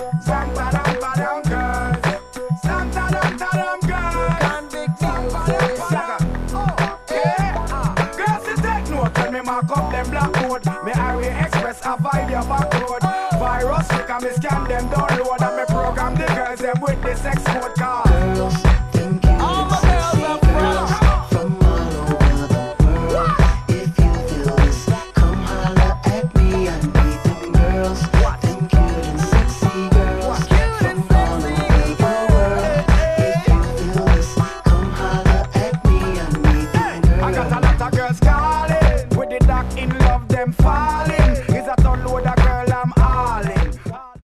Sang padam padam girls. Sang tadam tadam girls. Yeah. Girls, you take note when me mark up them black code. Me Harry Express a vibe your back road.